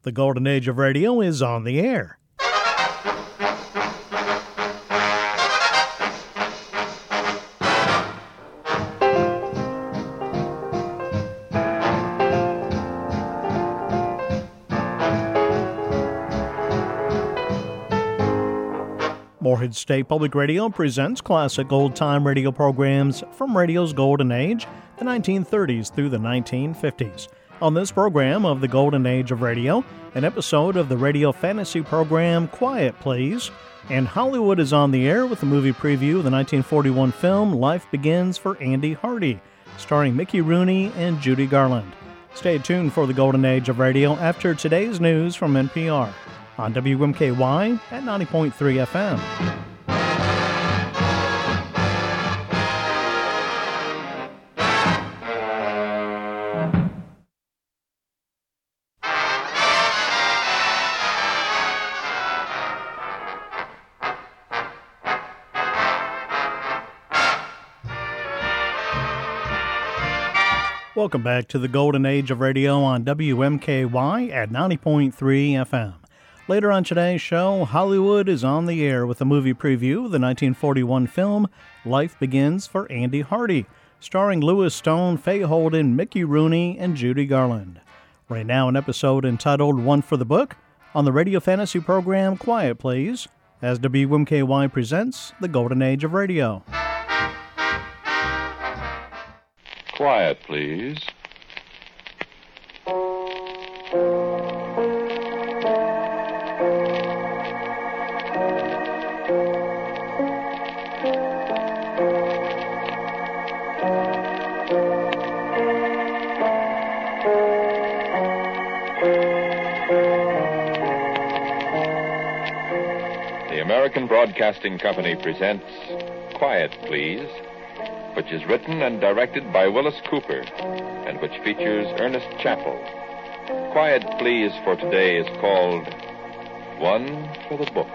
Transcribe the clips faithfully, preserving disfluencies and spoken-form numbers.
The Golden Age of Radio is on the air. Morehead State Public Radio presents classic old-time radio programs from radio's golden age, the nineteen thirties through the nineteen fifties. On this program of the Golden Age of Radio, an episode of the radio fantasy program Quiet Please, and Hollywood is on the air with the movie preview of the nineteen forty-one film Life Begins for Andy Hardy, starring Mickey Rooney and Judy Garland. Stay tuned for the Golden Age of Radio after today's news from N P R on W M K Y at ninety point three F M. Welcome back to the Golden Age of Radio on W M K Y at ninety point three F M. Later on today's show, Hollywood is on the air with a movie preview of the nineteen forty-one film Life Begins for Andy Hardy, starring Lewis Stone, Faye Holden, Mickey Rooney, and Judy Garland. Right now, an episode entitled One for the Book on the radio fantasy program Quiet Please, as W M K Y presents the Golden Age of Radio. Quiet, please. The American Broadcasting Company presents Quiet, Please, which is written and directed by Willis Cooper, and which features Ernest Chappell. Quiet, Please, for today is called One for the Book.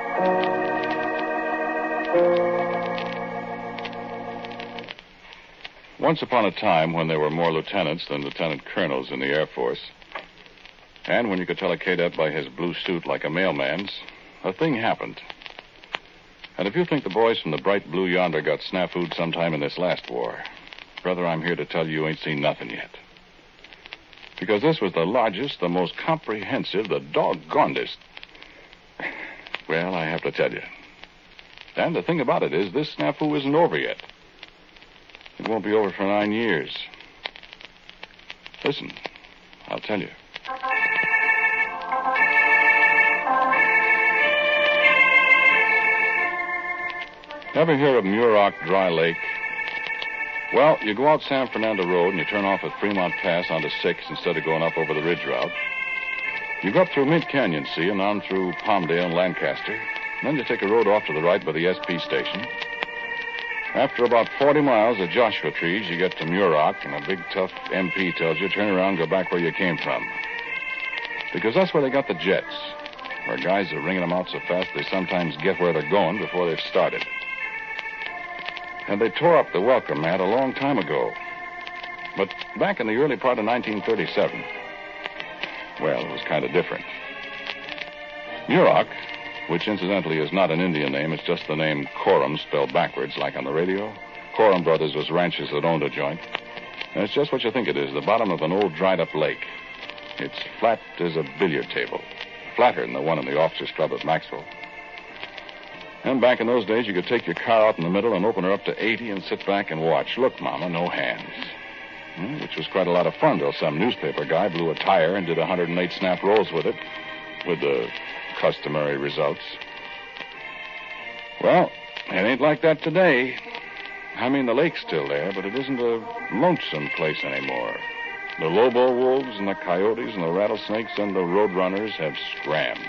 Once upon a time, when there were more lieutenants than lieutenant colonels in the Air Force, and when you could tell a cadet by his blue suit like a mailman's, a thing happened. And if you think the boys from the bright blue yonder got snafu'd sometime in this last war, brother, I'm here to tell you you ain't seen nothing yet. Because this was the largest, the most comprehensive, the doggonedest. Well, I have to tell you. And the thing about it is, this snafu isn't over yet. It won't be over for nine years. Listen, I'll tell you. Ever hear of Muroc Dry Lake? Well, you go out San Fernando Road and you turn off at Fremont Pass onto six instead of going up over the ridge route. You go up through Mint Canyon, see, and on through Palmdale and Lancaster. And then you take a road off to the right by the S P station. After about forty miles of Joshua trees, you get to Muroc, and a big, tough M P tells you, turn around and go back where you came from. Because that's where they got the jets, where guys are ringing them out so fast they sometimes get where they're going before they've started. And they tore up the welcome mat a long time ago. But back in the early part of nineteen thirty-seven, well, it was kind of different. Muroc, which incidentally is not an Indian name, it's just the name Coram spelled backwards, like on the radio. Coram Brothers was ranchers that owned a joint. And it's just what you think it is, the bottom of an old dried-up lake. It's flat as a billiard table, flatter than the one in the officers' club at Maxwell. And back in those days, you could take your car out in the middle and open her up to eighty and sit back and watch. Look, Mama, no hands. Hmm, which was quite a lot of fun till some newspaper guy blew a tire and did one hundred eight snap rolls with it, with the customary results. Well, it ain't like that today. I mean, the lake's still there, but it isn't a lonesome place anymore. The Lobo wolves and the coyotes and the rattlesnakes and the roadrunners have scrammed.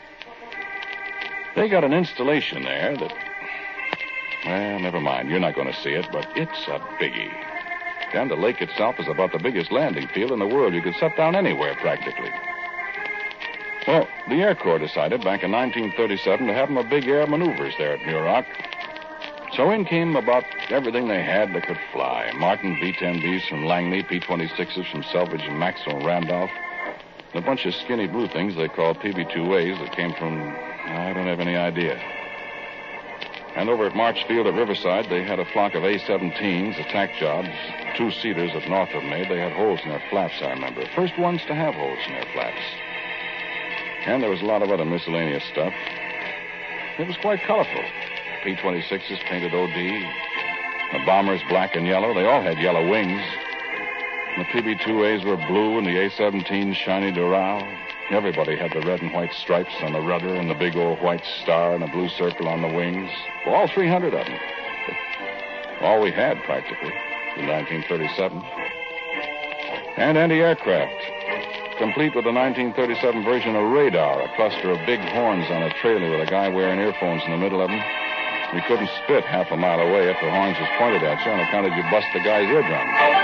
They got an installation there that, well, never mind. You're not going to see it, but it's a biggie. And the lake itself is about the biggest landing field in the world. You could set down anywhere, practically. Well, the Air Corps decided back in nineteen thirty-seven to have them a big air maneuvers there at Muroc. So in came about everything they had that could fly. Martin B ten Bs from Langley, P twenty-sixes from Selvidge and Maxwell and Randolph. and a bunch of skinny blue things they call P B two A's that came from, I don't have any idea. And over at Marchfield at Riverside, they had a flock of A seventeens, attack jobs, two-seaters that Northrop made. They had holes in their flaps, I remember. First ones to have holes in their flaps. And there was a lot of other miscellaneous stuff. It was quite colorful. P twenty-sixes painted O D. The bombers black and yellow. They all had yellow wings. The P B two A's were blue and the A seventeens shiny Doral. Everybody had the red and white stripes on the rudder and the big old white star and a blue circle on the wings. Well, all three hundred of them. All we had, practically, in nineteen thirty-seven. And anti-aircraft, complete with the nineteen thirty-seven version of radar, a cluster of big horns on a trailer with a guy wearing earphones in the middle of them. You couldn't spit half a mile away if the horns was pointed at you on account of you bust the guy's eardrum.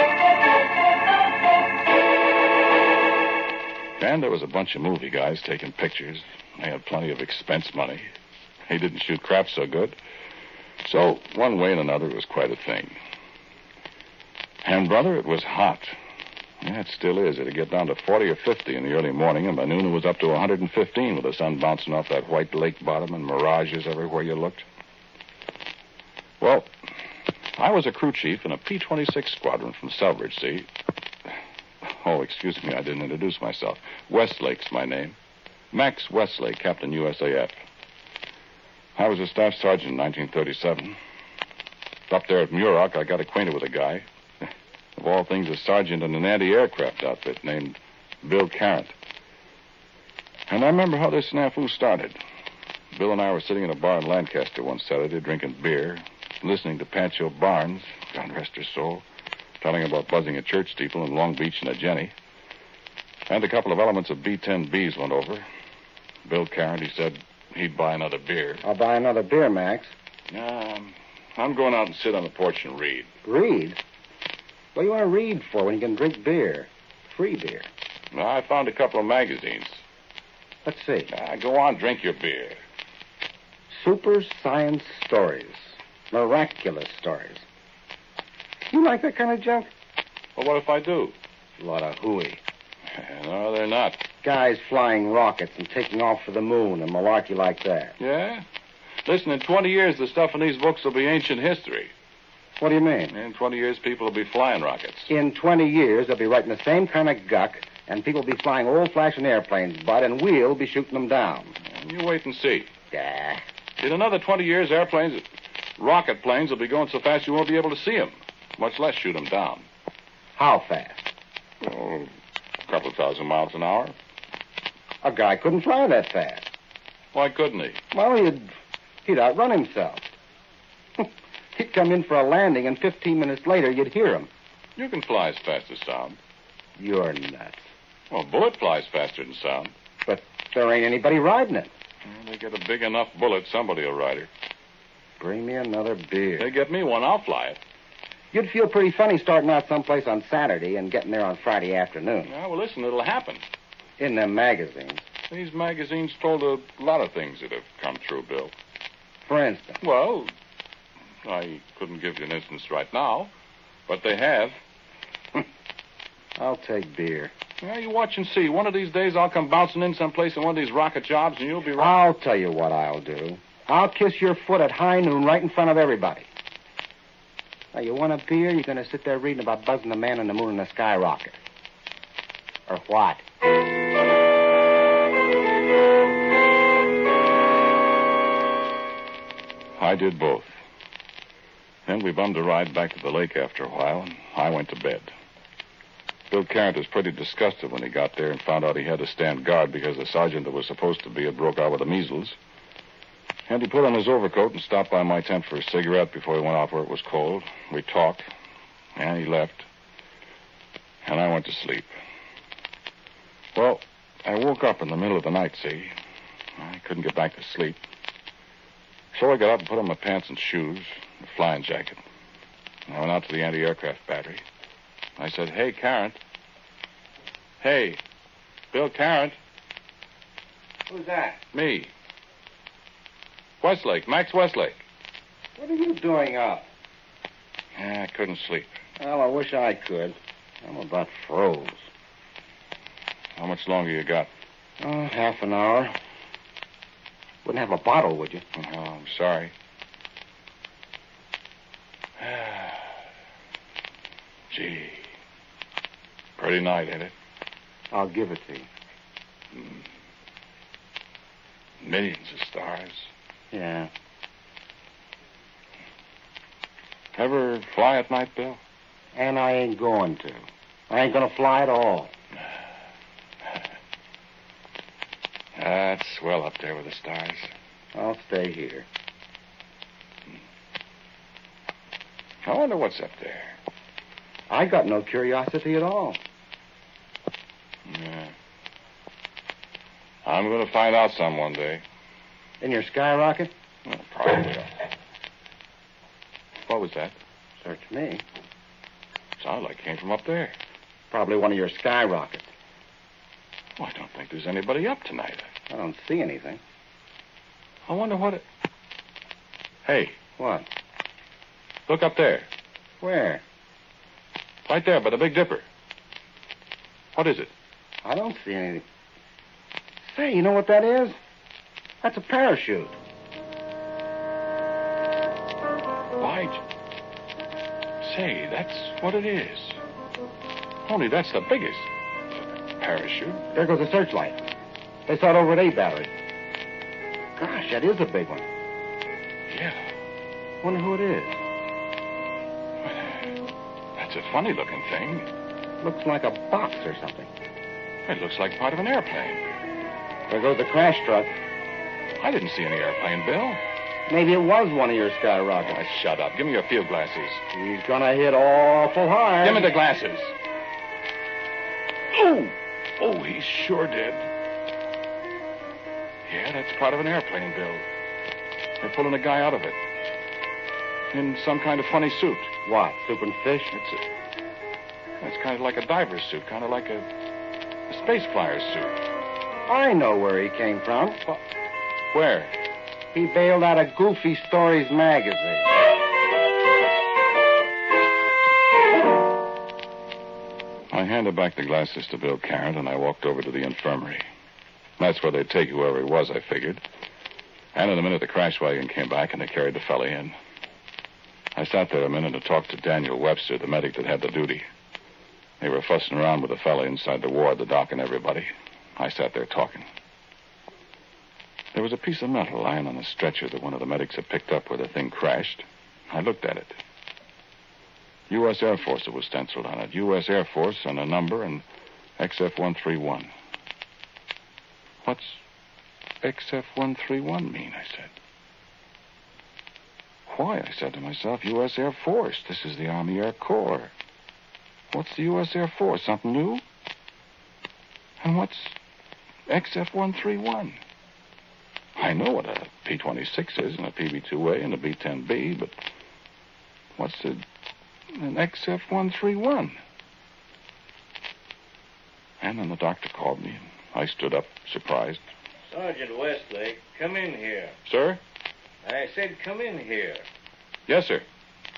And there was a bunch of movie guys taking pictures. They had plenty of expense money. He didn't shoot crap so good. So, one way and another, it was quite a thing. And, brother, it was hot. Yeah, it still is. It'd get down to forty or fifty in the early morning, and by noon it was up to one hundred fifteen with the sun bouncing off that white lake bottom and mirages everywhere you looked. Well, I was a crew chief in a P twenty-six squadron from Selfridge, see? Oh, excuse me, I didn't introduce myself. Westlake's my name. Max Westlake, Captain U S A F. I was a staff sergeant in nineteen thirty-seven. Up there at Muroc, I got acquainted with a guy. Of all things, a sergeant in an anti-aircraft outfit named Bill Carrant. And I remember how this snafu started. Bill and I were sitting in a bar in Lancaster one Saturday drinking beer, listening to Pancho Barnes, God rest her soul, telling about buzzing a church steeple in Long Beach and a Jenny. And a couple of elements of B ten Bs went over. Bill Carrant, he said he'd buy another beer. I'll buy another beer, Max. Um, I'm going out and sit on the porch and read. Read? What do you want to read for when you can drink beer? Free beer. Well, I found a couple of magazines. Let's see. Uh, go on, drink your beer. Super science stories. Miraculous stories. You like that kind of junk? Well, what if I do? A lot of hooey. No, they're not. Guys flying rockets and taking off for the moon and malarkey like that. Yeah? Listen, in twenty years, the stuff in these books will be ancient history. What do you mean? In twenty years, people will be flying rockets. In twenty years, they'll be writing the same kind of guck, and people will be flying old-fashioned airplanes, Bud, and we'll be shooting them down. And you wait and see. Yeah. In another twenty years, airplanes, rocket planes will be going so fast you won't be able to see them, much less shoot them down. How fast? Oh, a couple of thousand miles an hour. A guy couldn't fly that fast. Why couldn't he? Well, he'd, he'd outrun himself. He'd come in for a landing, and fifteen minutes later, you'd hear him. You can fly as fast as sound. You're nuts. Well, a bullet flies faster than sound. But there ain't anybody riding it. Well, they get a big enough bullet, somebody will ride it. Bring me another beer. They get me one, I'll fly it. You'd feel pretty funny starting out someplace on Saturday and getting there on Friday afternoon. Yeah, well, listen, it'll happen. In them magazines. These magazines told a lot of things that have come true, Bill. For instance? Well, I couldn't give you an instance right now, but they have. I'll take beer. Yeah, you watch and see. One of these days I'll come bouncing in someplace in one of these rocket jobs, and you'll be right. I'll tell you what I'll do. I'll kiss your foot at high noon right in front of everybody. Now, you want a beer? You're going to sit there reading about buzzing the man on the moon in a skyrocket. Or what? I did both. Then we bummed a ride back to the lake after a while, and I went to bed. Bill Carrant was pretty disgusted when he got there and found out he had to stand guard because the sergeant that was supposed to be had broke out with the measles. And he put on his overcoat and stopped by my tent for a cigarette before he went off where it was cold. We talked, and he left. And I went to sleep. Well, I woke up in the middle of the night, see? I couldn't get back to sleep. So I got up and put on my pants and shoes, a flying jacket. And I went out to the anti-aircraft battery. I said, hey, Carrant. Hey, Bill Carrant. Who's that? Me. Westlake, Max Westlake. What are you doing up? Yeah, I couldn't sleep. Well, I wish I could. I'm about froze. How much longer you got? Oh, half an hour. Wouldn't have a bottle, would you? Oh, I'm sorry. Gee. Pretty night, ain't it? I'll give it to you. Mm. Millions of stars. Yeah. Ever fly at night, Bill? And I ain't going to. I ain't going to fly at all. That's swell up there with the stars. I'll stay here. I wonder what's up there. I got no curiosity at all. Yeah. I'm going to find out some one day. In your skyrocket? Well, probably. What was that? Search me. Sounded like it came from up there. Probably one of your skyrockets. Well, I don't think there's anybody up tonight. I don't see anything. I wonder what it... Hey. What? Look up there. Where? Right there by the Big Dipper. What is it? I don't see anything. Say, you know what that is? That's a parachute. By... Say, that's what it is. Only that's the biggest. Parachute. There goes the searchlight. They saw it over at A Battery. Gosh, that is a big one. Yeah. Wonder who it is. That's a funny-looking thing. Looks like a box or something. It looks like part of an airplane. There goes the crash truck. I didn't see any airplane, Bill. Maybe it was one of your skyrockets. Oh, shut up. Give me your field glasses. He's gonna hit awful hard. Give me the glasses. Oh! Oh, he sure did. Yeah, that's part of an airplane, Bill. They're pulling a guy out of it. In some kind of funny suit. What, soup and fish? It's a... That's kind of like a diver's suit, kind of like a, a space flyer's suit. I know where he came from. Well, where? He bailed out of Goofy Stories magazine. I handed back the glasses to Bill Carrot, and I walked over to the infirmary. That's where they'd take whoever he was, I figured. And in a minute, the crash wagon came back, and they carried the fella in. I sat there a minute to talk to Daniel Webster, the medic that had the duty. They were fussing around with the fella inside the ward, the doc and everybody. I sat there talking. There was a piece of metal lying on a stretcher that one of the medics had picked up where the thing crashed. I looked at it. U S Air Force, it was stenciled on it. U S Air Force and a number and X F one thirty-one. What's X F one thirty-one mean, I said. Why, I said to myself, U S Air Force. This is the Army Air Corps. What's the U S Air Force? Something new? And what's X F one thirty-one? I know what a P twenty-six is and a P B two A and a B ten B, but what's a, an X F one thirty-one? And then the doctor called me, and I stood up, surprised. Sergeant Westlake, come in here. Sir? I said come in here. Yes, sir.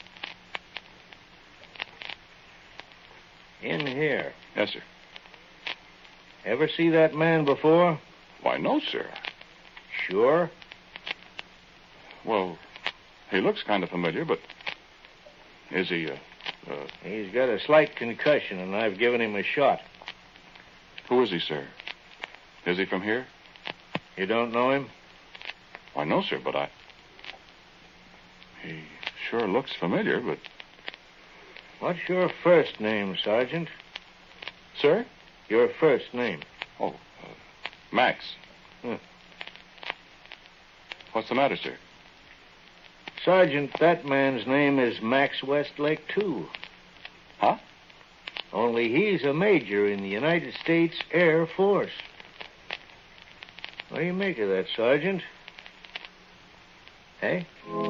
In here. Yes, sir. Ever see that man before? Why, no, sir. Sure? Well, he looks kind of familiar, but is he, uh, uh... He's got a slight concussion, and I've given him a shot. Who is he, sir? Is he from here? You don't know him? Why, no, sir, but I... He sure looks familiar, but... What's your first name, Sergeant? Sir? Your first name. Oh, uh, Max. Hmm. What's the matter, sir? Sergeant, that man's name is Max Westlake, too. Huh? Only he's a major in the United States Air Force. What do you make of that, Sergeant? Hey?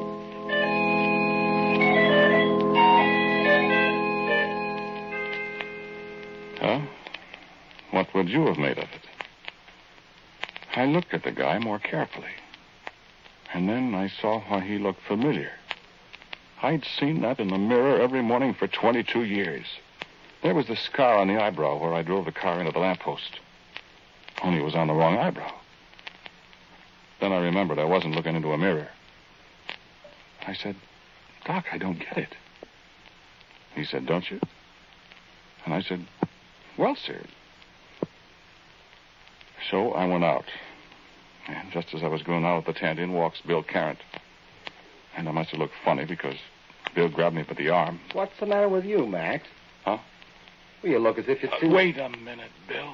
Huh? What would you have made of it? I looked at the guy more carefully. And then I saw why he looked familiar. I'd seen that in the mirror every morning for twenty-two years. There was the scar on the eyebrow where I drove the car into the lamppost. only it was on the wrong eyebrow. Then I remembered I wasn't looking into a mirror. I said, Doc, I don't get it. He said, don't you? And I said, well, sir. So I went out. And just as I was going out of the tent, in walks Bill Carrot. And I must have looked funny because Bill grabbed me by the arm. What's the matter with you, Max? Huh? Well, you look as if you'd Uh, seen... wait a minute, Bill.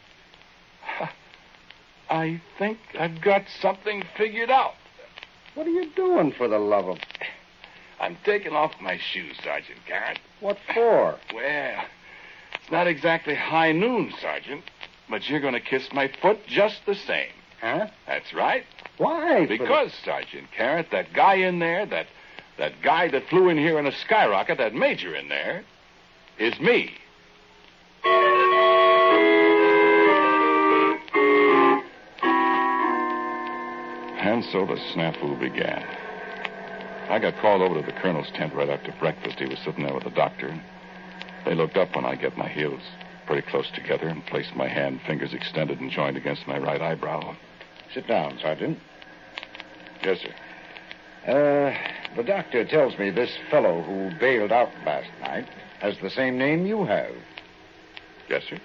I think I've got something figured out. What are you doing, for the love of... I'm taking off my shoes, Sergeant Carrot. What for? Well, it's not exactly high noon, Sergeant, but you're going to kiss my foot just the same. Huh? That's right. Why? Because, Sergeant Carrot, that guy in there, that that guy that flew in here in a skyrocket, that major in there, is me. And so the snafu began. I got called over to the colonel's tent right after breakfast. He was sitting there with the doctor. They looked up when I get my heels pretty close together and placed my hand, fingers extended and joined against my right eyebrow. Sit down, Sergeant. Yes, sir. Uh, the doctor tells me this fellow who bailed out last night has the same name you have. Yes, sir.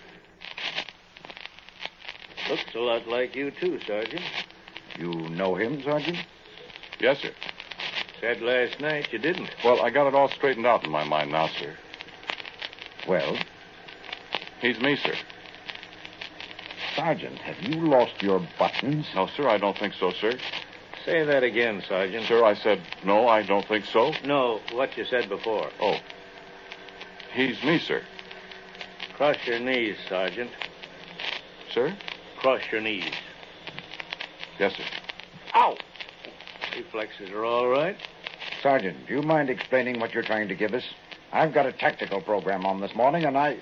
Looks a lot like you, too, Sergeant. You know him, Sergeant? Yes, sir. Said last night you didn't. Well, I got it all straightened out in my mind now, sir. Well, He's me, sir. Sergeant, have you lost your buttons? No, sir, I don't think so, sir. Say that again, Sergeant. Sir, I said, no, I don't think so. No, what you said before. Oh. He's me, sir. Cross your knees, Sergeant. Sir? Cross your knees. Yes, sir. Ow! Reflexes are all right. Sergeant, do you mind explaining what you're trying to give us? I've got a tactical program on this morning, and I...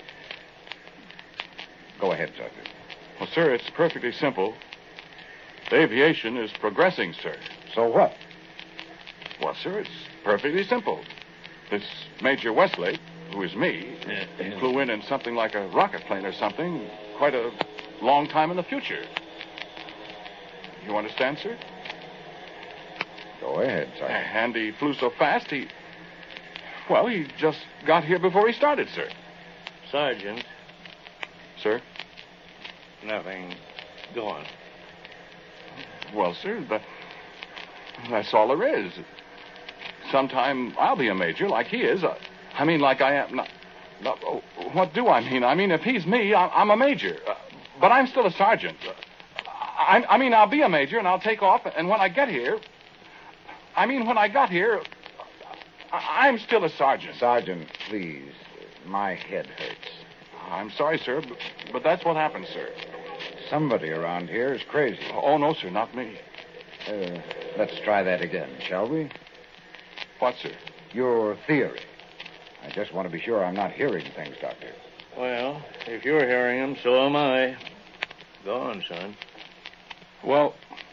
Go ahead, Sergeant. Well, sir, it's perfectly simple. Aviation is progressing, sir. So what? Well, sir, it's perfectly simple. This Major Westlake, who is me, he flew in in something like a rocket plane or something quite a long time in the future. You understand, sir? Go ahead, Sergeant. And he flew so fast, he... Well, he just got here before he started, sir. Sergeant, Sir? nothing. Go on. Well, sir, that, that's all there is. Sometime I'll be a major like he is. Uh, I mean, like I am. Not, not, oh, what do I mean? I mean, if he's me, I'm, I'm a major. Uh, but I'm still a sergeant. Uh, I, I mean, I'll be a major and I'll take off. And when I get here, I mean, when I got here, I, I'm still a sergeant. Sergeant, please. My head hurts. I'm sorry, sir, but, but that's what happened, sir. Somebody around here is crazy. Oh, no, sir, not me. Uh, let's try that again, shall we? What, sir? Your theory. I just want to be sure I'm not hearing things, Doctor. Well, if you're hearing them, so am I. Go on, son. Well,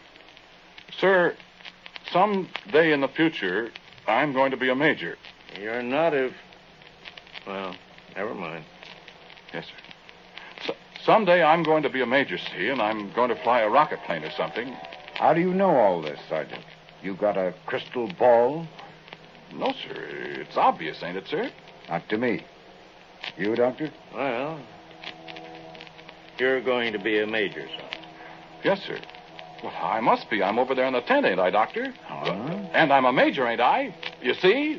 sir, some day in the future, I'm going to be a major. You're not if... Well, never mind. Yes, sir. So, someday I'm going to be a major, see, and I'm going to fly a rocket plane or something. How do you know all this, Sergeant? You got a crystal ball? No, sir. It's obvious, ain't it, sir? Not to me. You, Doctor? Well, you're going to be a major, son. Yes, sir. Well, I must be. I'm over there in the tent, ain't I, Doctor? Uh-huh. And I'm a major, ain't I? You see?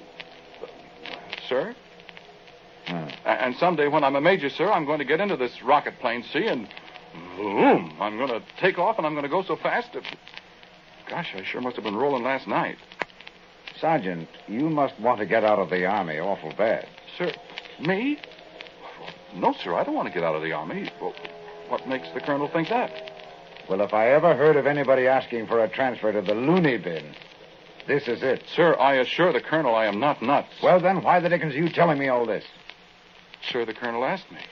Sir? Huh. And someday when I'm a major, sir, I'm going to get into this rocket plane, see, and boom, I'm going to take off and I'm going to go so fast that... Gosh, I sure must have been rolling last night. Sergeant, you must want to get out of the Army awful bad. Sir, me? No, sir, I don't want to get out of the Army. Well, what makes the colonel think that? Well, if I ever heard of anybody asking for a transfer to the loony bin, this is it. Sir, I assure the colonel I am not nuts. Well, then, why the dickens are you telling me all this? Sir, the colonel asked me.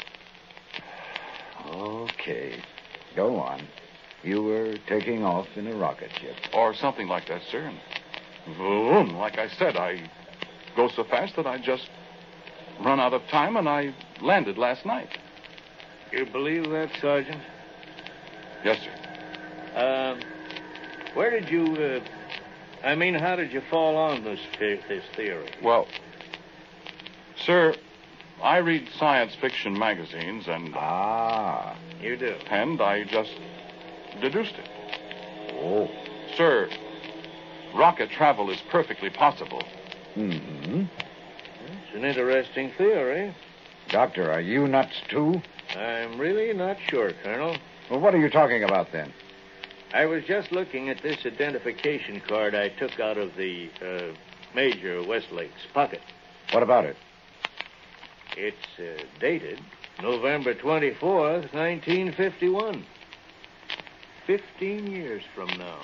Okay. Go on. You were taking off in a rocket ship. Or something like that, sir. And boom, like I said, I go so fast that I just run out of time and I landed last night. You believe that, Sergeant? Yes, sir. Um, where did you, uh, I mean, how did you fall on this, this theory? Well, sir, I read science fiction magazines, and... Ah. You do? And I just deduced it. Oh. Sir, rocket travel is perfectly possible. Mm-hmm. It's an interesting theory. Doctor, are you nuts, too? I'm really not sure, Colonel. Well, what are you talking about, then? I was just looking at this identification card I took out of the uh, Major Westlake's pocket. What about it? It's uh, dated November twenty-fourth, nineteen fifty-one. Fifteen years from now.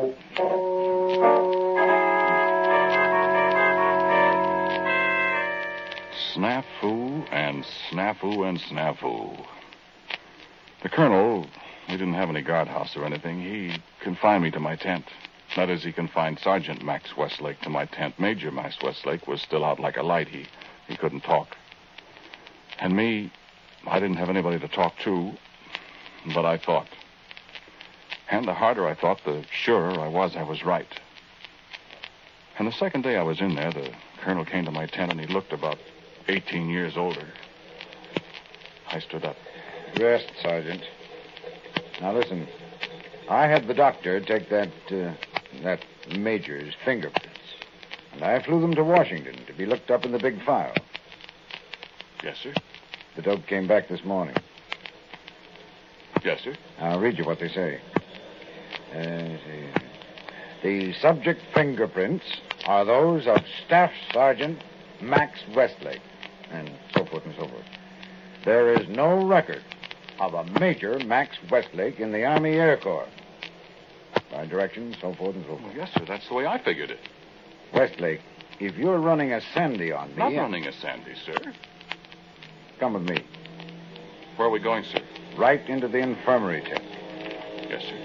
Snafu and snafu and snafu. The colonel, he didn't have any guardhouse or anything. He confined me to my tent. That is, he confined Sergeant Max Westlake to my tent. Major Max Westlake was still out like a light. He, he couldn't talk. And me, I didn't have anybody to talk to, but I thought. And the harder I thought, the surer I was I was right. And the second day I was in there, the colonel came to my tent, and he looked about eighteen years older. I stood up. Rest, Sergeant. Now, listen. I had the doctor take that, uh, that major's fingerprints, and I flew them to Washington to be looked up in the big file. Yes, sir. The dope came back this morning. Yes, sir. I'll read you what they say. Uh, let's see. The subject fingerprints are those of Staff Sergeant Max Westlake, and so forth and so forth. There is no record of a Major Max Westlake in the Army Air Corps. By directions, so forth and so Well, forth. yes, sir. That's the way I figured it. Westlake, if you're running a Sandy on me... Not running a Sandy, sir. Come with me. Where are we going, sir? Right into the infirmary tent. Yes, sir.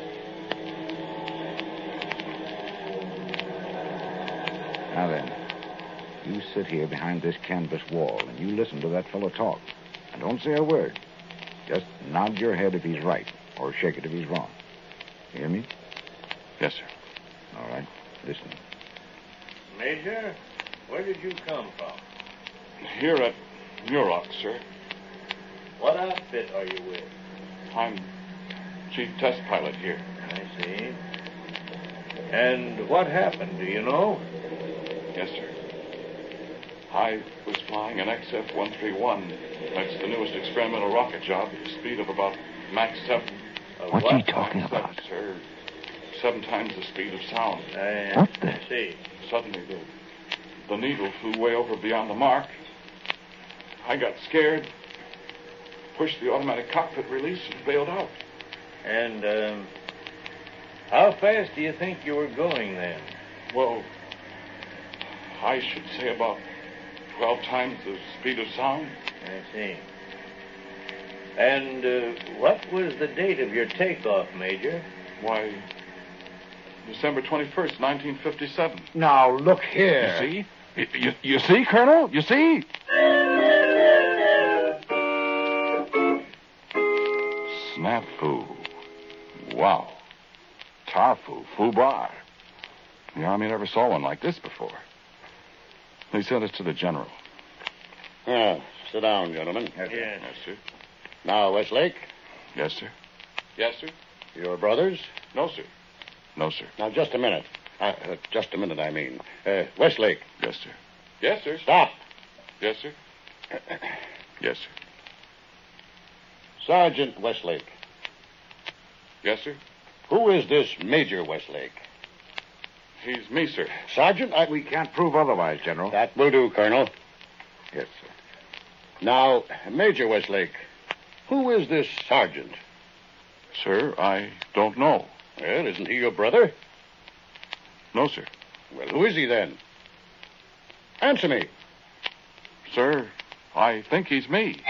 Now then, you sit here behind this canvas wall and you listen to that fellow talk. And don't say a word. Just nod your head if he's right, or shake it if he's wrong. You hear me? Yes, sir. All right. Listen. Major, where did you come from? Here at Muroc, sir. What outfit are you with? I'm chief test pilot here. I see. And what happened, do you know? Yes, sir. I was flying an X F one thirty-one. That's the newest experimental rocket job. Speed of about Mach seven. Uh, What's what? he talking Mach about? seven, sir. Seven times the speed of sound. I What the- see. Suddenly, the, the needle flew way over beyond the mark. I got scared, pushed the automatic cockpit release, and bailed out. And, um, how fast do you think you were going then? Well, I should say about twelve times the speed of sound. I see. And uh, what was the date of your takeoff, Major? Why, December twenty-first, nineteen fifty-seven. Now, look here. You see? You, you, you see, Colonel? You see? Snafu. Wow. Tarfu. Fubar. The Army never saw one like this before. They sent us to the general. Ah, sit down, gentlemen. Yes. Yes, sir. Now, Westlake, Yes, sir. Yes, sir. your brothers? No, sir. No, sir. Now, just a minute. Uh, uh, just a minute, I mean. Uh, Westlake, Yes, sir. Yes, sir. stop. Yes, sir. Yes, sir. Sergeant Westlake, Yes, sir. who is this Major Westlake? He's me, sir. Sergeant, I... We can't prove otherwise, General. That will do, Colonel. Yes, sir. Now, Major Westlake, who is this sergeant? Sir, I don't know. Well, isn't he your brother? No, sir. Well, who is he then? Answer me. Sir, I think he's me.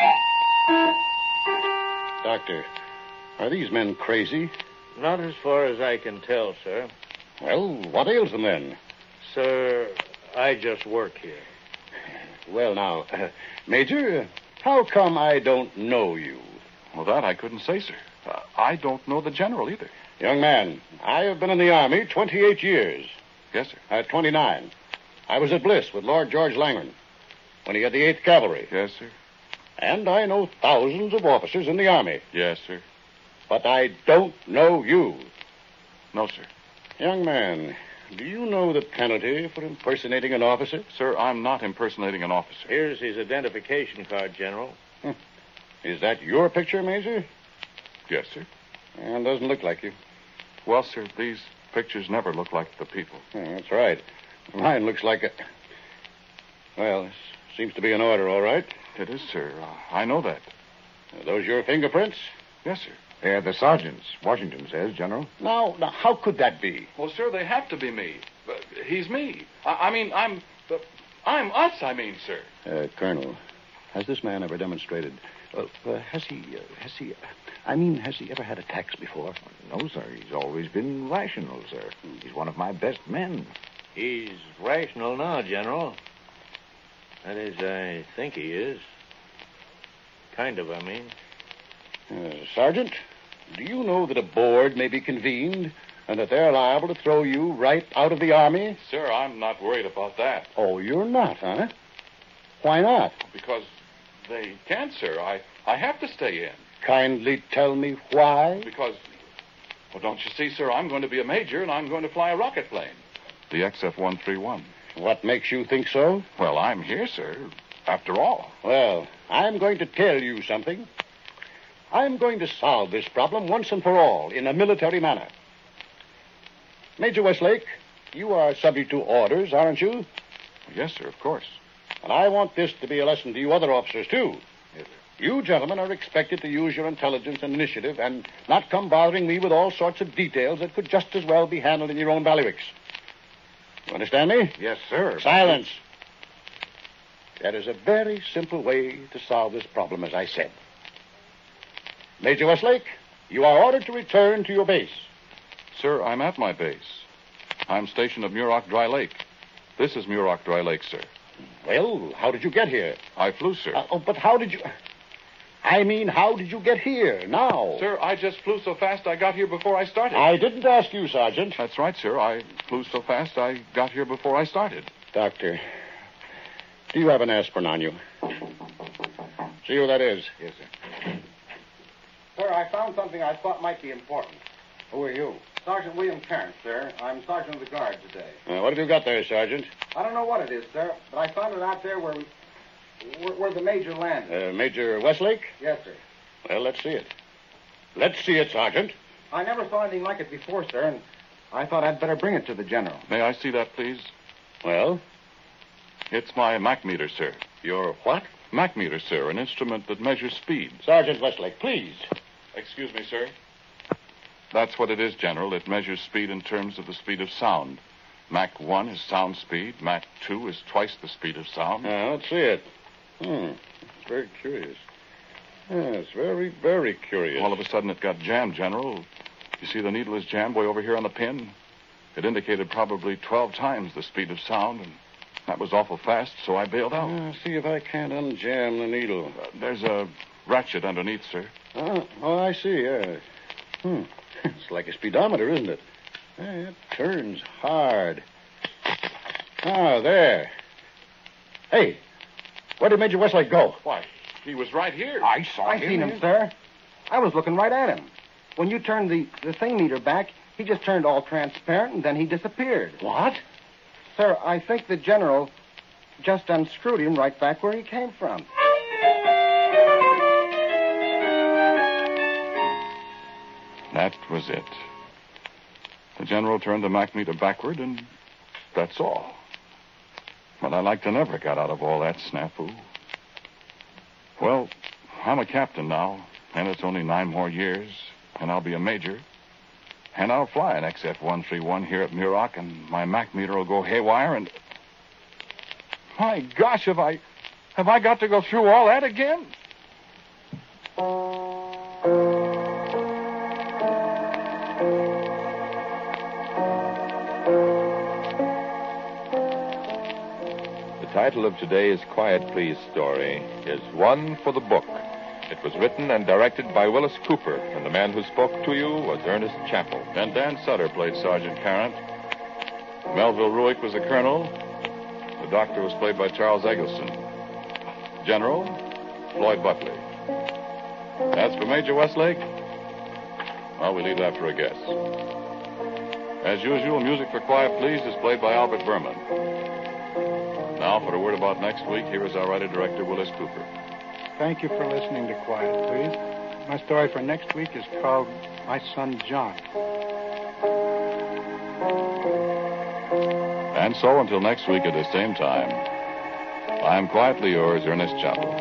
Doctor, are these men crazy? Not as far as I can tell, sir. Well, what ails them then? Sir, I just work here. Well, now, uh, Major, how come I don't know you? Well, that I couldn't say, sir. Uh, I don't know the general either. Young man, I have been in the Army twenty-eight years. Yes, sir. At twenty-nine. I was at Bliss with Lord George Langren when he had the eighth Cavalry. Yes, sir. And I know thousands of officers in the Army. Yes, sir. But I don't know you. No, sir. Young man, do you know the penalty for impersonating an officer? Sir, I'm not impersonating an officer. Here's his identification card, General. Is that your picture, Major? Yes, sir. And doesn't look like you. Well, sir, these pictures never look like the people. Yeah, that's right. Mine looks like a... Well, this seems to be in order, all right. It is, sir. Uh, I know that. Are those your fingerprints? Yes, sir. They're the sergeant's, Washington says, General. Now, now, how could that be? Well, sir, they have to be me. Uh, he's me. I, I mean, I'm... Uh, I'm us, I mean, sir. Uh, Colonel, has this man ever demonstrated... Uh, uh, has he... Uh, has he... I mean, has he ever had attacks before? No, sir. He's always been rational, sir. He's one of my best men. He's rational now, General. That is, I think he is. Kind of, I mean. Uh, Sergeant, do you know that a board may be convened and that they're liable to throw you right out of the Army? Sir, I'm not worried about that. Oh, you're not, huh? Why not? Because they can't, sir. I, I have to stay in. Kindly tell me why. Because, well, don't you see, sir, I'm going to be a major and I'm going to fly a rocket plane. The X F one thirty-one. What makes you think so? Well, I'm here, sir, after all. Well, I'm going to tell you something. I'm going to solve this problem once and for all in a military manner. Major Westlake, you are subject to orders, aren't you? Yes, sir, of course. And I want this to be a lesson to you other officers, too. Yes, sir. You gentlemen are expected to use your intelligence and initiative and not come bothering me with all sorts of details that could just as well be handled in your own bailiwicks. You understand me? Yes, sir. Silence. There is a very simple way to solve this problem, as I said. Major Westlake, you are ordered to return to your base. Sir, I'm at my base. I'm stationed at Muroc Dry Lake. This is Muroc Dry Lake, sir. Well, how did you get here? I flew, sir. Uh, oh, but how did you... I mean, how did you get here now? Sir, I just flew so fast I got here before I started. I didn't ask you, Sergeant. That's right, sir. I flew so fast I got here before I started. Doctor, do you have an aspirin on you? See who that is? Yes, sir. Sir, I found something I thought might be important. Who are you? Sergeant William Terrence, sir. I'm sergeant of the guard today. Uh, what have you got there, Sergeant? I don't know what it is, sir, but I found it out there where we, where, where the major landed. Uh, Major Westlake? Yes, sir. Well, let's see it. Let's see it, Sergeant. I never saw anything like it before, sir, and I thought I'd better bring it to the general. May I see that, please? Well? It's my Mach meter, sir. Your what? Mach meter, sir, an instrument that measures speed. Sergeant Westlake, please. Excuse me, sir. That's what it is, General. It measures speed in terms of the speed of sound. Mach one is sound speed. Mach two is twice the speed of sound. Uh, let's see it. Hmm. It's very curious. Yes, very, very curious. All of a sudden, it got jammed, General. You see, the needle is jammed way over here on the pin. It indicated probably twelve times the speed of sound, and that was awful fast, so I bailed out. Uh, see if I can't unjam the needle. Uh, there's a ratchet underneath, sir. Oh, oh I see, yeah. Hmm. It's like a speedometer, isn't it? Yeah, it turns hard. Ah, there. Hey, where did Major Westlake go? Why, he was right here. I saw I seen him, sir. I was looking right at him. When you turned the, the thing meter back, he just turned all transparent, and then he disappeared. What? Sir, I think the general just unscrewed him right back where he came from. That was it. The general turned the Mach meter backward, and that's all. But I like to never got out of all that snafu. Well, I'm a captain now, and it's only nine more years, and I'll be a major. And I'll fly an X F one thirty-one here at Muroc, and my Mach meter will go haywire, and... My gosh, have I... have I got to go through all that again? The title of today's Quiet Please story is One for the Book, It was written and directed by Willis Cooper, and the man who spoke to you was Ernest Chappell. And Dan Sutter played Sergeant Carrant. Melville Ruick was the colonel. The doctor was played by Charles Eggleston. General, Floyd Buckley. As for Major Westlake, well, we leave that for a guess. As usual, music for Quiet Please is played by Albert Berman. Now, for a word about next week, here is our writer-director, Willis Cooper. Thank you for listening to Quiet Please. My story for next week is called My Son John. And so, until next week at the same time, I'm quietly yours, Ernest Chappell.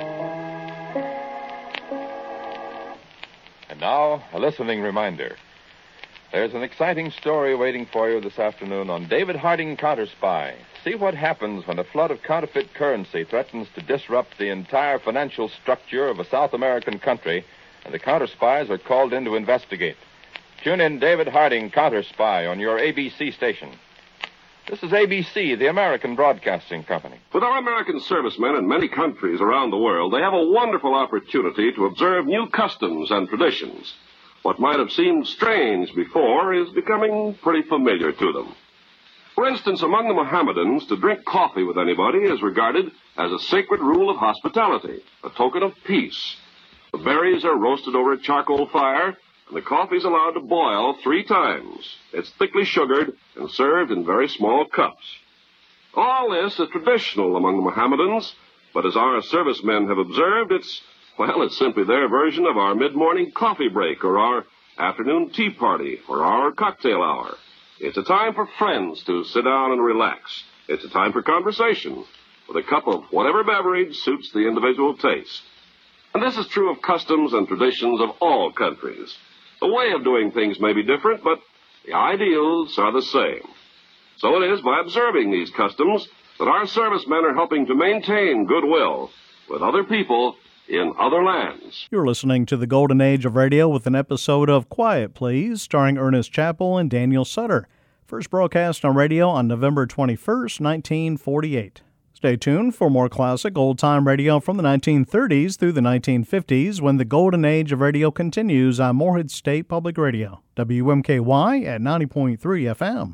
And now, a listening reminder. There's an exciting story waiting for you this afternoon on David Harding Counterspy. See what happens when a flood of counterfeit currency threatens to disrupt the entire financial structure of a South American country, and the counterspies are called in to investigate. Tune in David Harding Counterspy on your A B C station. This is A B C, the American Broadcasting Company. With our American servicemen in many countries around the world, they have a wonderful opportunity to observe new customs and traditions. What might have seemed strange before is becoming pretty familiar to them. For instance, among the Mohammedans, to drink coffee with anybody is regarded as a sacred rule of hospitality, a token of peace. The berries are roasted over a charcoal fire, and the coffee is allowed to boil three times. It's thickly sugared and served in very small cups. All this is traditional among the Mohammedans, but as our servicemen have observed, it's, well, it's simply their version of our mid-morning coffee break or our afternoon tea party or our cocktail hour. It's a time for friends to sit down and relax. It's a time for conversation with a cup of whatever beverage suits the individual taste. And this is true of customs and traditions of all countries. The way of doing things may be different, but the ideals are the same. So it is by observing these customs that our servicemen are helping to maintain goodwill with other people in other lands. You're listening to the Golden Age of Radio with an episode of Quiet Please, starring Ernest Chappell and Daniel Sutter. First broadcast on radio on November twenty-first, nineteen forty-eight. Stay tuned for more classic old-time radio from the nineteen thirties through the nineteen fifties when the Golden Age of Radio continues on Morehead State Public Radio, W M K Y at ninety point three F M.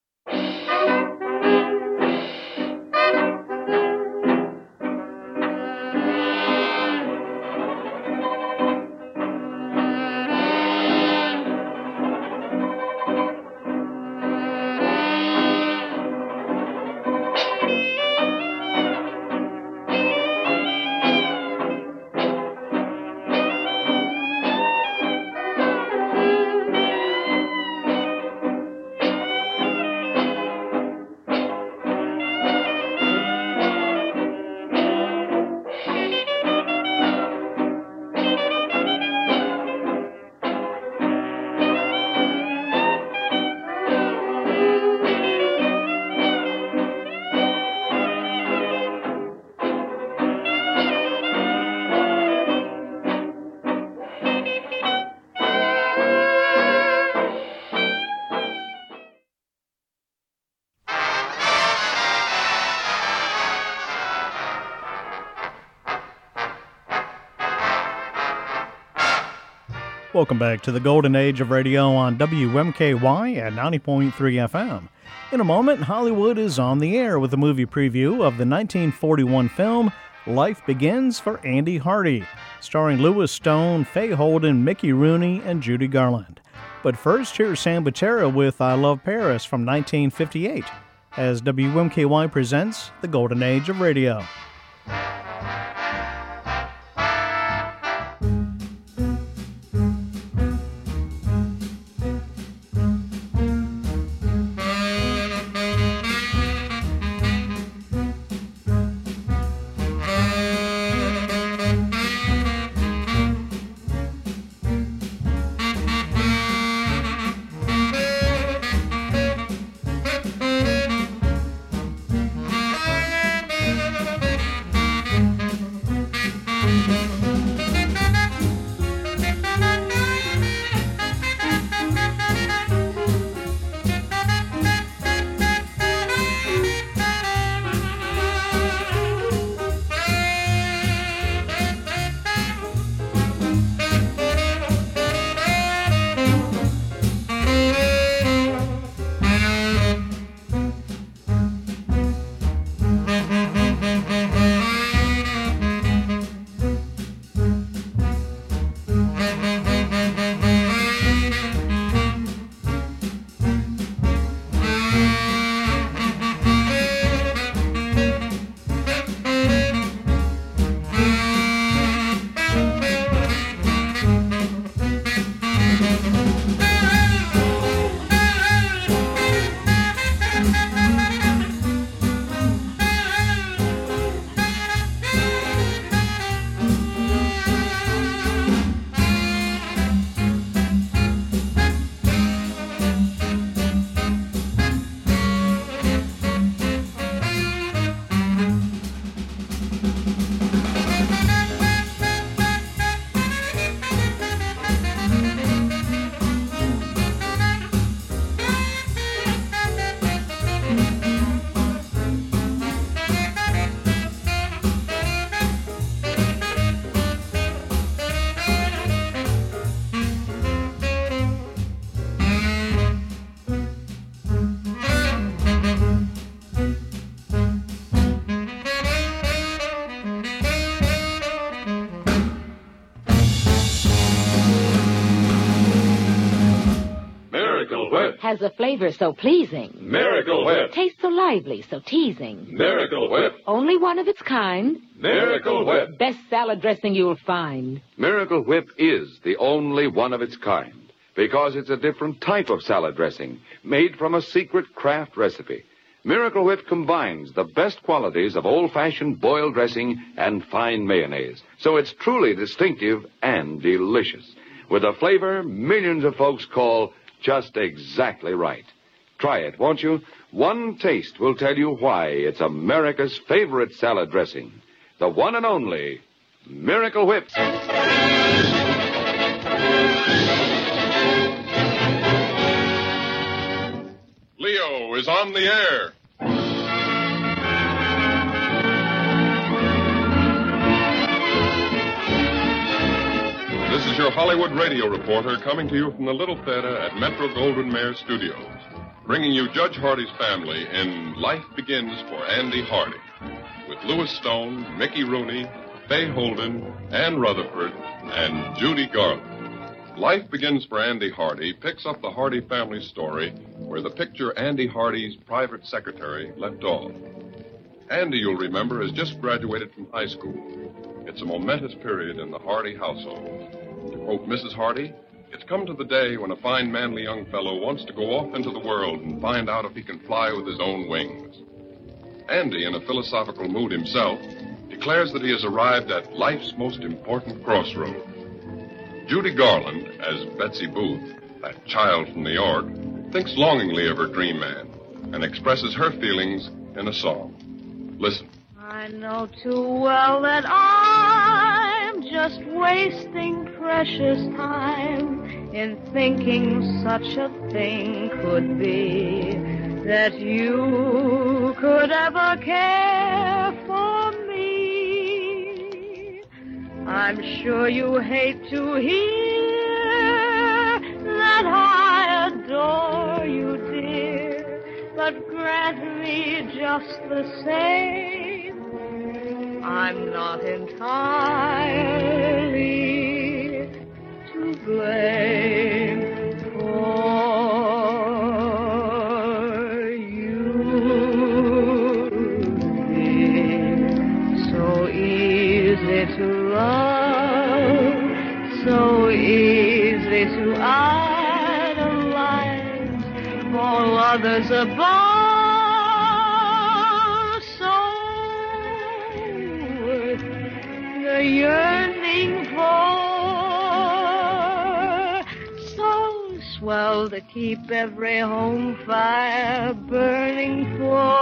Welcome back to the Golden Age of Radio on W M K Y at ninety point three F M. In a moment, Hollywood is on the air with a movie preview of the nineteen forty-one film Life Begins for Andy Hardy, starring Louis Stone, Faye Holden, Mickey Rooney, and Judy Garland. But first, here's Sam Butera with I Love Paris from nineteen fifty-eight, as W M K Y presents the Golden Age of Radio. Miracle Whip. Has a flavor so pleasing. Miracle Whip. Tastes so lively, so teasing. Miracle Whip. Only one of its kind. Miracle Whip. Best salad dressing you'll find. Miracle Whip is the only one of its kind because it's a different type of salad dressing made from a secret craft recipe. Miracle Whip combines the best qualities of old-fashioned boiled dressing and fine mayonnaise, so it's truly distinctive and delicious, with a flavor millions of folks call just exactly right. Try it, won't you? One taste will tell you why it's America's favorite salad dressing, the one and only Miracle Whip. Leo is on the air. This is your Hollywood radio reporter coming to you from the Little Theater at Metro Goldwyn Mayer Studios, bringing you Judge Hardy's family in Life Begins for Andy Hardy, with Louis Stone, Mickey Rooney, Fay Holden, Ann Rutherford, and Judy Garland. Life Begins for Andy Hardy picks up the Hardy family story where the picture Andy Hardy's private secretary left off. Andy, you'll remember, has just graduated from high school. It's a momentous period in the Hardy household. To quote Missus Hardy, it's come to the day when a fine, manly young fellow wants to go off into the world and find out if he can fly with his own wings. Andy, in a philosophical mood himself, declares that he has arrived at life's most important crossroad. Judy Garland, as Betsy Booth, that child from New York, thinks longingly of her dream man and expresses her feelings in a song. Listen. I know too well that I'm just wasting precious time in thinking such a thing could be, that you could ever care for me. I'm sure you hate to hear that I adore you, dear, but grant me just the same, I'm not entirely to blame for you, dear. So easy to love, so easy to idolize, all others above. Yearning for, so swell to keep every home fire burning for.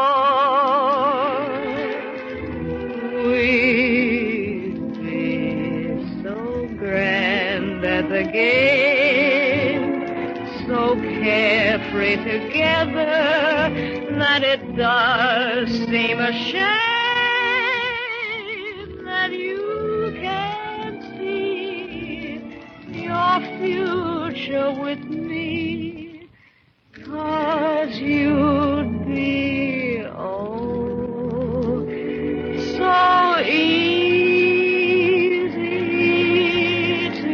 We'd be so grand at the game, so carefree together, that it does seem a shame that you can't see your future with me, 'cause you'd be, oh, so easy to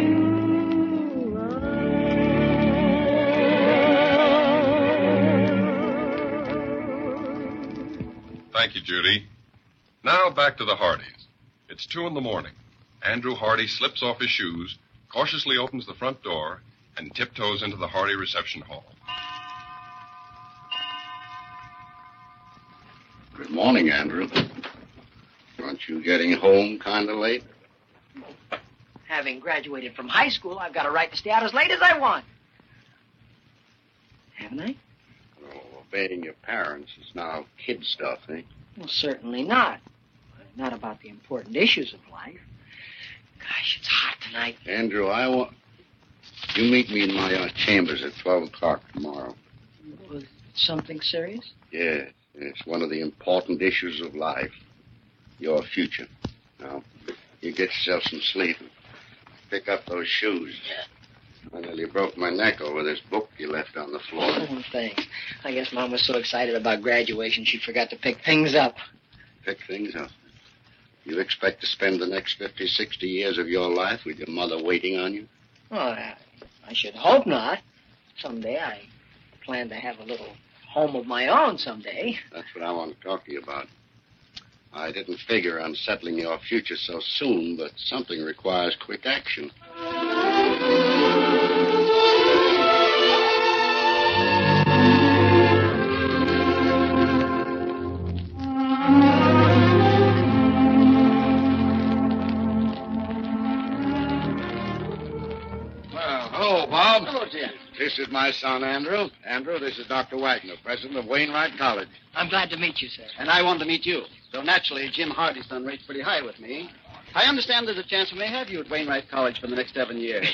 love. Thank you, Judy. Now back to the Hardys. It's two in the morning. Andrew Hardy slips off his shoes, cautiously opens the front door, and tiptoes into the Hardy reception hall. Good morning, Andrew. Aren't you getting home kind of late? Having graduated from high school, I've got a right to stay out as late as I want. Haven't I? Oh, obeying your parents is now kid stuff, eh? Well, certainly not. Not about the important issues of life. Gosh, it's hot tonight. Andrew, I want... You meet me in my uh, chambers at twelve o'clock tomorrow. Was something serious? Yeah, it's one of the important issues of life. Your future. Now, you get yourself some sleep and pick up those shoes. Yeah. I nearly broke my neck over this book you left on the floor. Oh, thanks. I guess Mom was so excited about graduation she forgot to pick things up. Pick things up? You expect to spend the next fifty, sixty years of your life with your mother waiting on you? Well, I, I should hope not. Someday I plan to have a little home of my own someday. That's what I want to talk to you about. I didn't figure on settling your future so soon, but something requires quick action. Well, hello, Bob. Hello, Jim. This is my son, Andrew. Andrew, this is Doctor Wagner, president of Wainwright College. I'm glad to meet you, sir. And I want to meet you. So naturally, Jim Hardy's done rates pretty high with me. I understand there's a chance we may have you at Wainwright College for the next seven years.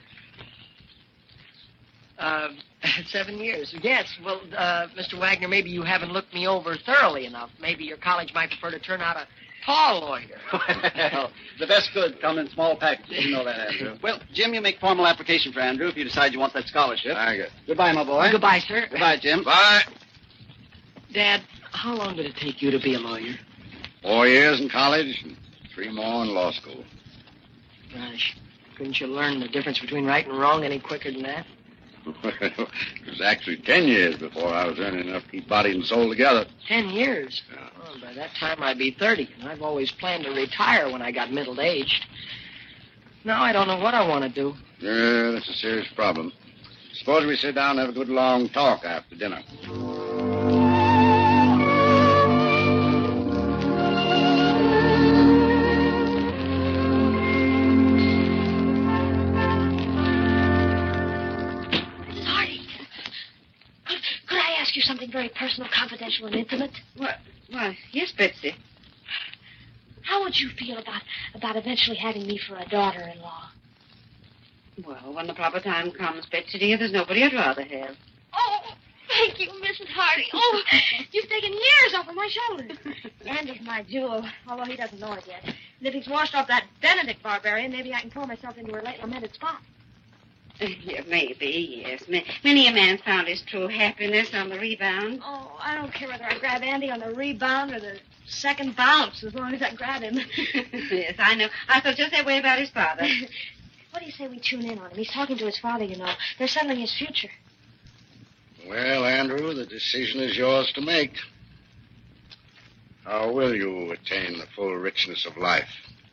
uh, seven years. Yes. Well, uh, Mister Wagner, maybe you haven't looked me over thoroughly enough. Maybe your college might prefer to turn out a tall lawyer. Well, the best good come in small packages. You know that, Andrew. Well, Jim, you make formal application for Andrew if you decide you want that scholarship. Thank you. Goodbye, my boy. Goodbye, sir. Goodbye, Jim. Bye. Dad, how long did it take you to be a lawyer? Four years in college and three more in law school. Gosh, couldn't you learn the difference between right and wrong any quicker than that? It was actually ten years before I was earning enough to keep body and soul together. Ten years? Yeah. Oh, by that time I'd be thirty, and I've always planned to retire when I got middle-aged. Now I don't know what I want to do. Yeah, that's a serious problem. Suppose we sit down and have a good long talk after dinner. Something very personal, confidential, and intimate. What? Well, yes, Betsy. How would you feel about about eventually having me for a daughter-in-law? Well, when the proper time comes, Betsy, dear, there's nobody I'd rather have. Oh, thank you, Missus Hardy. Oh, you've taken years off of my shoulders. Andy's my jewel, although he doesn't know it yet. And if he's washed off that Benedict barbarian, maybe I can pull myself into her late lamented spot. Yeah, maybe, yes. Many a man found his true happiness on the rebound. Oh, I don't care whether I grab Andy on the rebound or the second bounce, as long as I grab him. Yes, I know. I felt just that way about his father. What do you say we tune in on him? He's talking to his father, you know. They're settling his future. Well, Andrew, the decision is yours to make. How will you attain the full richness of life?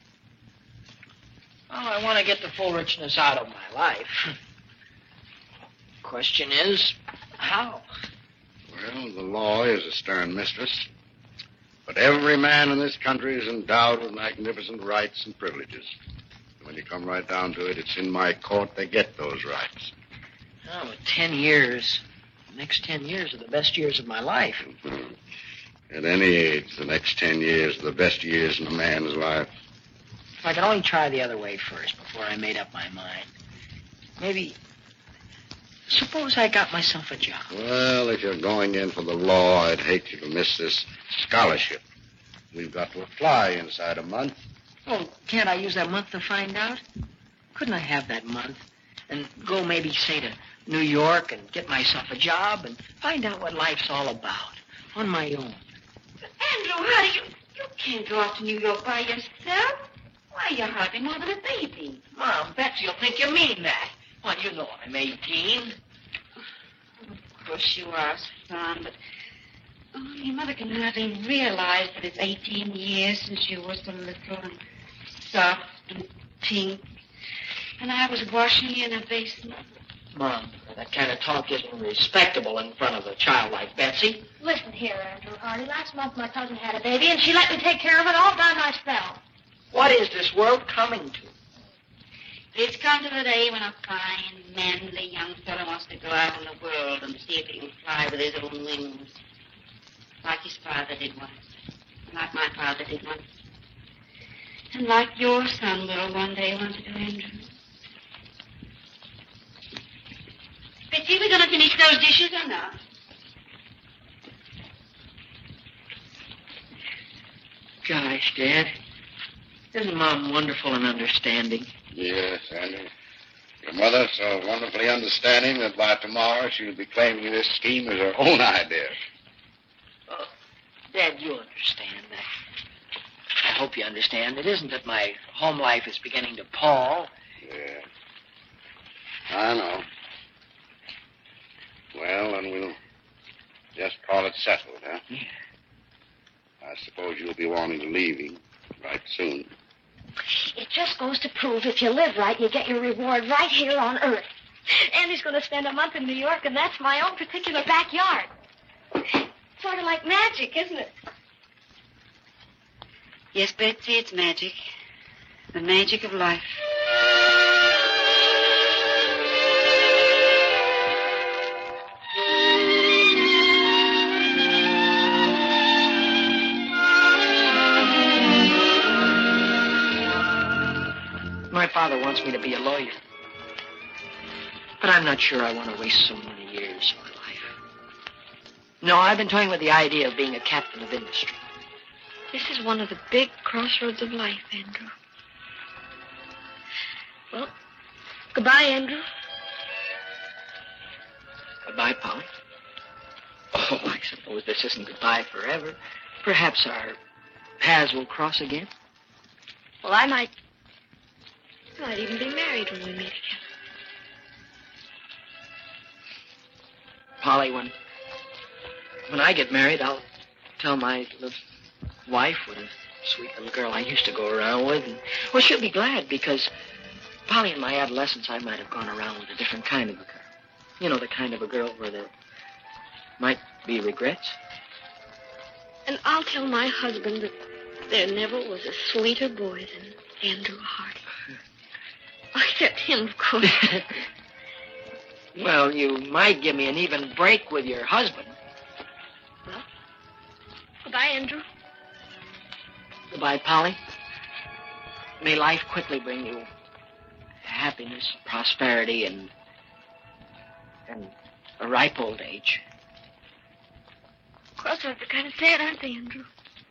Well, I want to get the full richness out of my life. Question is, how? Well, the law is a stern mistress. But every man in this country is endowed with magnificent rights and privileges. And when you come right down to it, it's in my court they get those rights. Oh, but ten years. The next ten years are the best years of my life. Mm-hmm. At any age, the next ten years are the best years in a man's life. If I could only try the other way first before I made up my mind. Maybe, suppose I got myself a job. Well, if you're going in for the law, I'd hate you to miss this scholarship. We've got to apply inside a month. Oh, can't I use that month to find out? Couldn't I have that month and go maybe, say, to New York and get myself a job and find out what life's all about on my own? Andrew, honey, you, you can't go off to New York by yourself. Why, you're hardly more than a baby. Mom, Betsy will think you mean that. Well, you know I'm eighteen. Of course you are, son, but oh, your mother can hardly realize that it's eighteen years since you were so little and soft and pink. And I was washing you in a basin. Mom, that kind of talk isn't respectable in front of a child like Betsy. Listen here, Andrew Hardy. Last month my cousin had a baby, and she let me take care of it all by myself. What is this world coming to? It's come to the day when a fine, manly young fellow wants to go out in the world and see if he can fly with his own wings. Like his father did once. Like my father did once. And like your son will one day want to do, Andrew. Betsy, we going to finish those dishes or not? Gosh, Dad. Isn't Mom wonderful and understanding? Yes, Andrew. Your mother so wonderfully understanding that by tomorrow she'll be claiming this scheme as her own idea. Oh, Dad, you understand that. I hope you understand. It isn't that my home life is beginning to pall. Yeah. I know. Well, the then we'll just call it settled, huh? Yeah. I suppose you'll be wanting to leave him right soon. It just goes to prove if you live right, you get your reward right here on Earth. Andy's going to spend a month in New York, and that's my own particular backyard. Sort of like magic, isn't it? Yes, Betsy, it's magic. The magic of life. My father wants me to be a lawyer. But I'm not sure I want to waste so many years of my life. No, I've been toying with the idea of being a captain of industry. This is one of the big crossroads of life, Andrew. Well, goodbye, Andrew. Goodbye, Polly. Oh, I suppose this isn't goodbye forever. Perhaps our paths will cross again. Well, I might... I might even be married when we meet again. Polly, when... When I get married, I'll tell my little wife what a sweet little girl I used to go around with. And, well, she'll be glad because, Polly, in my adolescence, I might have gone around with a different kind of a girl. You know, the kind of a girl where there might be regrets. And I'll tell my husband that there never was a sweeter boy than Andrew Hardy. Except him, of course. Well, you might give me an even break with your husband. Well, goodbye, Andrew. Goodbye, Polly. May life quickly bring you happiness, prosperity, and and a ripe old age. Crossroads are kind of sad, aren't they, Andrew?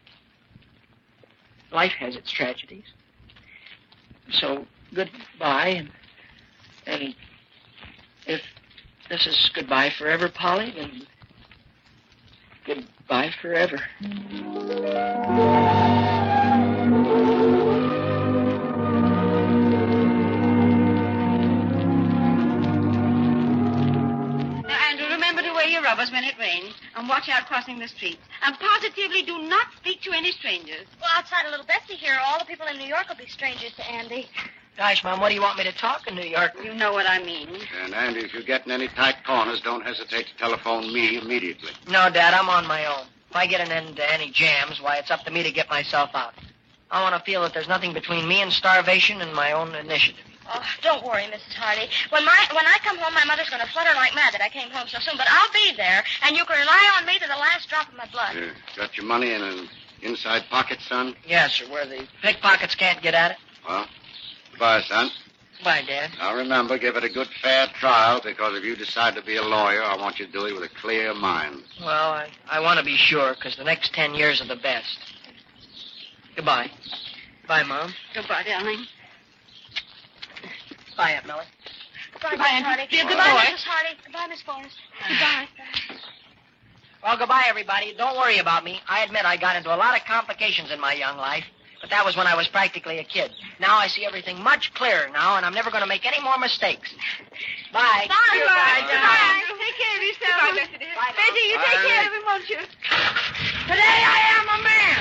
Life has its tragedies. So, goodbye, and, and if this is goodbye forever, Polly, then goodbye forever. Your rubbers when it rains, and watch out crossing the street. And positively do not speak to any strangers. Well, outside of little Betsy here, all the people in New York will be strangers to Andy. Gosh, Mom, what do you want me to talk in New York? You know what I mean. And, Andy, if you get in any tight corners, don't hesitate to telephone me immediately. No, Dad, I'm on my own. If I get an end to any jams, why, it's up to me to get myself out. I want to feel that there's nothing between me and starvation and my own initiative. Oh, don't worry, Missus Hardy. When my when I come home, my mother's going to flutter like mad that I came home so soon. But I'll be there, and you can rely on me to the last drop of my blood. Uh, got your money in an inside pocket, son? Yes, sir, where the pickpockets can't get at it. Well, goodbye, son. Bye, Dad. Now, remember, give it a good, fair trial, because if you decide to be a lawyer, I want you to do it with a clear mind. Well, I, I want to be sure, because the next ten years are the best. Goodbye. Bye, Mom. Goodbye, darling. Bye, Aunt Millie. Goodbye, Goodbye, Missus Hardy. Andrew. Goodbye, Goodbye. Missus Hardy. Goodbye, Miss Forrest. Goodbye. Well, goodbye, everybody. Don't worry about me. I admit I got into a lot of complications in my young life, but that was when I was practically a kid. Now I see everything much clearer now, and I'm never going to make any more mistakes. Bye. Bye. Goodbye, Goodbye. darling. Take care of yourself. Goodbye, Bessie, dear. Bye, Betty, you Bye, take care Rick. of him, won't you? Today I am a man.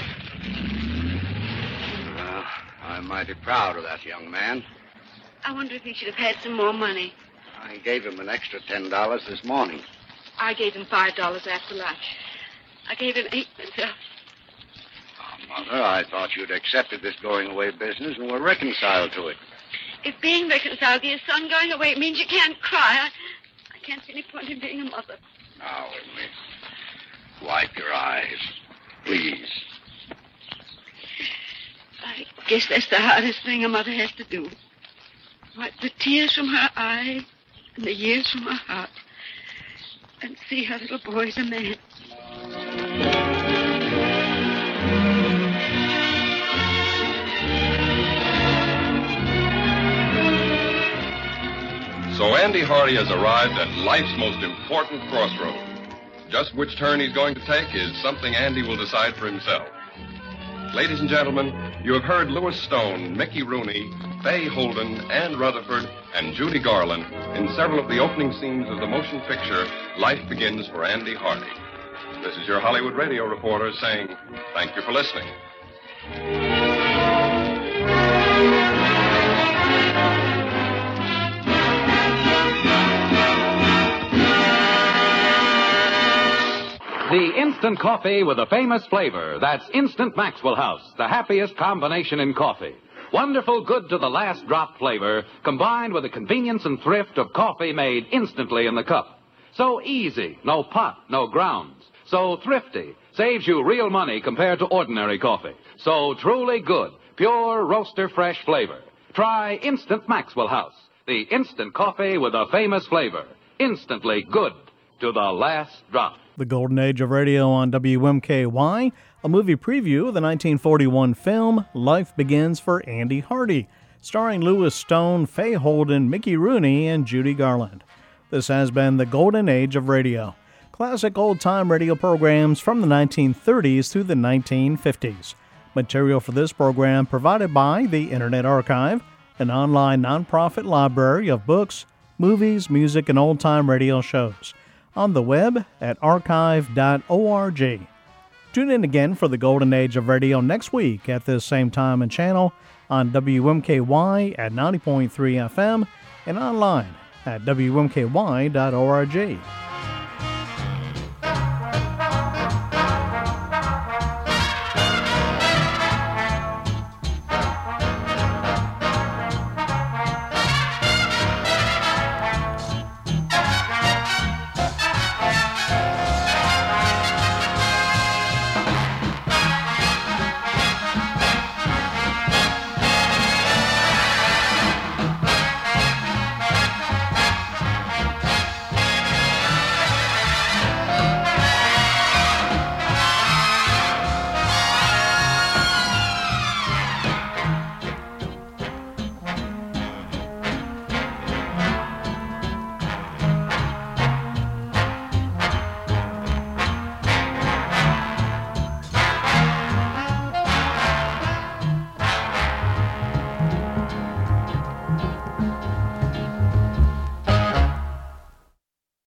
Well, I'm mighty proud of that young man. I wonder if he should have had some more money. I gave him an extra ten dollars this morning. I gave him five dollars after lunch. I gave him eight myself. Oh, Mother, I thought you'd accepted this going-away business and were reconciled to it. If being reconciled to your son going away means you can't cry, I, I can't see any point in being a mother. Now, Emily, wipe your eyes, please. I guess that's the hardest thing a mother has to do. Wipe the tears from her eyes and the years from her heart and see her little boy's a man. So Andy Hardy has arrived at life's most important crossroad. Just which turn he's going to take is something Andy will decide for himself. Ladies and gentlemen, you have heard Louis Stone, Mickey Rooney, Fay Holden, Ann Rutherford, and Judy Garland in several of the opening scenes of the motion picture Life Begins for Andy Hardy. This is your Hollywood radio reporter saying thank you for listening. The instant coffee with a famous flavor. That's Instant Maxwell House, the happiest combination in coffee. Wonderful, good to the last drop flavor, combined with the convenience and thrift of coffee made instantly in the cup. So easy, no pot, no grounds. So thrifty, saves you real money compared to ordinary coffee. So truly good, pure roaster fresh flavor. Try Instant Maxwell House, the instant coffee with a famous flavor. Instantly good to the last drop. The Golden Age of Radio on W M K Y, a movie preview of the nineteen forty-one film Life Begins for Andy Hardy, starring Louis Stone, Fay Holden, Mickey Rooney, and Judy Garland. This has been the Golden Age of Radio. Classic old-time radio programs from the nineteen thirties through the nineteen fifties. Material for this program provided by the Internet Archive, an online nonprofit library of books, movies, music, and old-time radio shows. On the web at archive dot org. Tune in again for the Golden Age of Radio next week at this same time and channel on W M K Y at ninety point three F M and online at W M K Y dot org.